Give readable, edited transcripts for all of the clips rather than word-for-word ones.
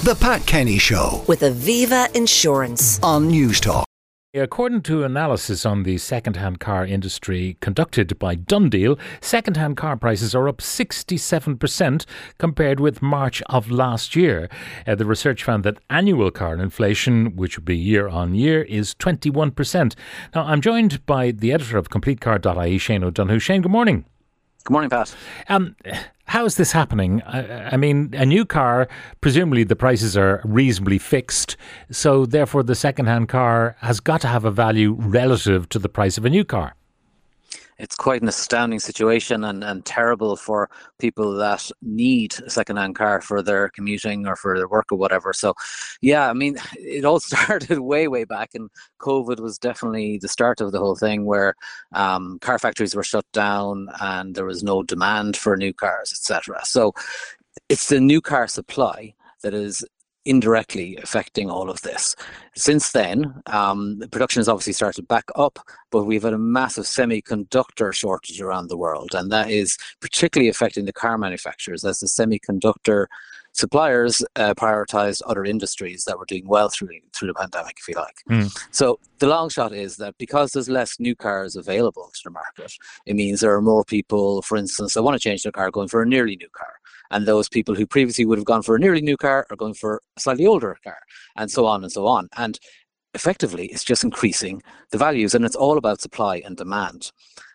The Pat Kenny Show with Aviva Insurance on News Talk. According to analysis on the second-hand car industry conducted by Dundeal, second-hand car prices are up 67% compared with March of last year. The research found that annual car inflation, which would be year on year, is 21%. Now, I'm joined by the editor of CompleteCar.ie, Shane O'Donoghue. Shane, good morning. Good morning, Pat. How is this happening? I mean, a new car, presumably the prices are reasonably fixed, so therefore the second-hand car has got to have a value relative to the price of a new car. It's quite an astounding situation and terrible for people that need a second-hand car for their commuting or for their work or whatever. So, yeah, I mean, it all started way back, and COVID was definitely the start of the whole thing where car factories were shut down and there was no demand for new cars, etc. So it's the new car supply that is indirectly affecting all of this. Since then, the production has obviously started back up, but we've had a massive semiconductor shortage around the world, and that is particularly affecting the car manufacturers as the semiconductor suppliers prioritised other industries that were doing well through the pandemic, if you like. So the long shot is that because there's less new cars available to the market, it means there are more people, for instance, that want to change their car going for a nearly new car. And those people who previously would have gone for a nearly new car are going for a slightly older car, and so on and so on. And effectively, it's just increasing the values, and it's all about supply and demand.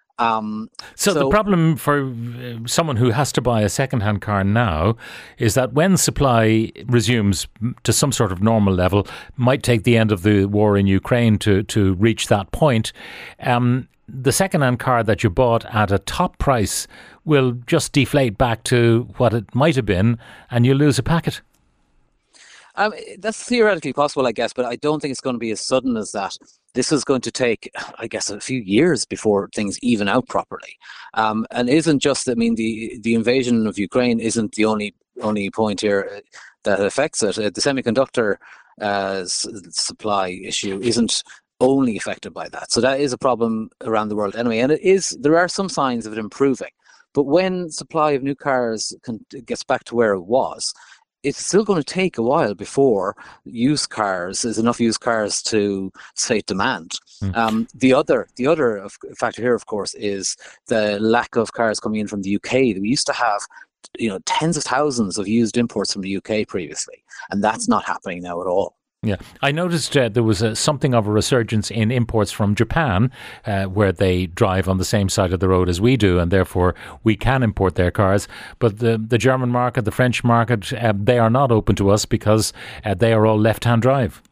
So the problem for someone who has to buy a second-hand car now is that when supply resumes to some sort of normal level, might take the end of the war in Ukraine to reach that point, the second-hand car that you bought at a top price will just deflate back to what it might have been, and you lose a packet. That's theoretically possible, I guess, but I don't think it's going to be as sudden as that. This is going to take, I guess, a few years before things even out properly. And isn't just, I mean, the invasion of Ukraine isn't the only point here that affects it. The semiconductor supply issue isn't only affected by that. So that is a problem around the world anyway. And there are some signs of it improving. But when supply of new cars gets back to where it was, it's still going to take a while before there's enough used cars to sate demand. The other factor here, of course, is the lack of cars coming in from the UK. We used to have tens of thousands of used imports from the UK previously, and that's not happening now at all. Yeah, I noticed there was something of a resurgence in imports from Japan, where they drive on the same side of the road as we do, and therefore we can import their cars. But the German market, the French market, they are not open to us because they are all left-hand drive.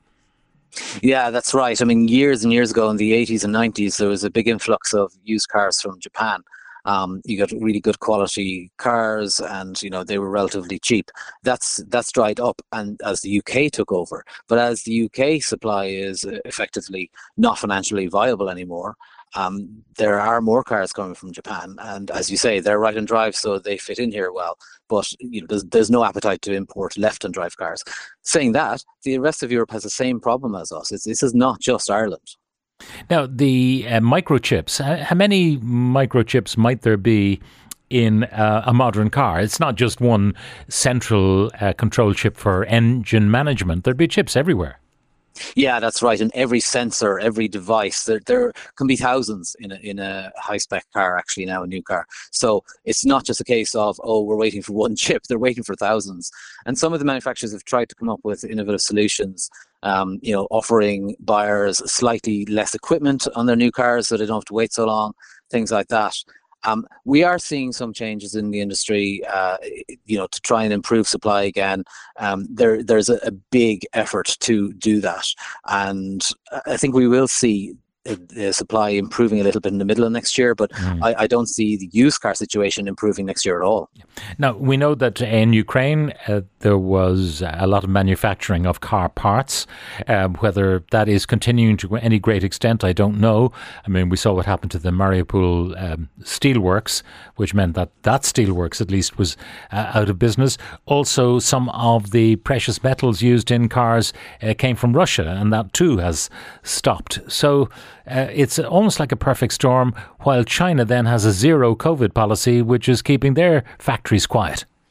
Yeah, that's right. I mean, years and years ago in the 80s and 90s, there was a big influx of used cars from Japan. You got really good quality cars, and they were relatively cheap. That's dried up, and as the UK took over, but as the UK supply is effectively not financially viable anymore, there are more cars coming from Japan, and as you say, they're right-hand drive, so they fit in here well. But there's no appetite to import left-hand drive cars. Saying that, the rest of Europe has the same problem as us. This is not just Ireland. Now, the microchips, how many microchips might there be in a modern car? It's not just one central control chip for engine management. There'd be chips everywhere. Yeah, that's right. In every sensor, every device, there can be thousands in a high-spec car, actually now, a new car. So it's not just a case of, we're waiting for one chip. They're waiting for thousands. And some of the manufacturers have tried to come up with innovative solutions, offering buyers slightly less equipment on their new cars so they don't have to wait so long, things like that. We are seeing some changes in the industry, to try and improve supply again. There's a big effort to do that. And I think we will see the supply improving a little bit in the middle of next year, but I don't see the used car situation improving next year at all. Now, we know that in Ukraine, there was a lot of manufacturing of car parts. Whether that is continuing to any great extent, I don't know. I mean, we saw what happened to the Mariupol steelworks, which meant that steelworks at least was out of business. Also, some of the precious metals used in cars came from Russia, and that too has stopped. So it's almost like a perfect storm, while China then has a zero COVID policy, which is keeping their factories quiet.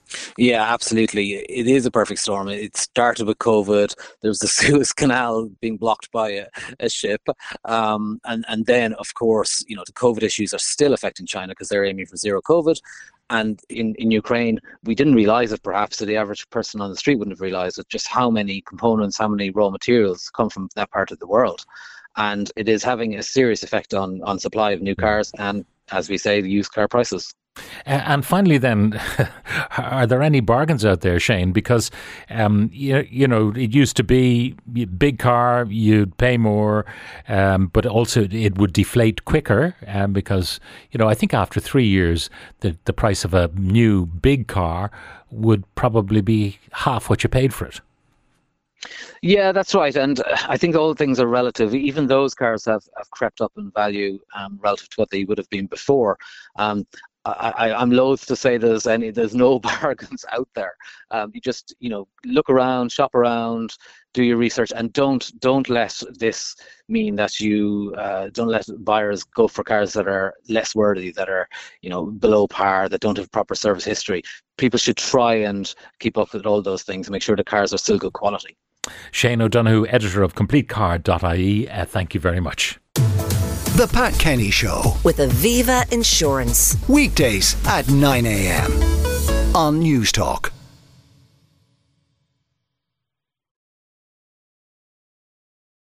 Yeah, absolutely. It is a perfect storm. It started with COVID. There was the Suez Canal being blocked by a ship, and then of course, the COVID issues are still affecting China because they're aiming for zero COVID. And in Ukraine, we didn't realize it. Perhaps the average person on the street wouldn't have realized it. Just how many components, how many raw materials come from that part of the world, and it is having a serious effect on supply of new cars and, as we say, the used car prices. And finally, then, are there any bargains out there, Shane? Because, it used to be big car, you'd pay more, but also it would deflate quicker because, I think after 3 years, the price of a new big car would probably be half what you paid for it. Yeah, that's right. And I think all things are relative. Even those cars have crept up in value relative to what they would have been before. I'm loath to say there's no bargains out there. You just look around, shop around, do your research, and don't let this mean that you don't let buyers go for cars that are less worthy, that are below par, that don't have proper service history. People should try and keep up with all those things and make sure the cars are still good quality. Shane O'Donoghue, editor of CompleteCar.ie, thank you very much. The Pat Kenny Show with Aviva Insurance. weekdays at 9 a.m. on News Talk.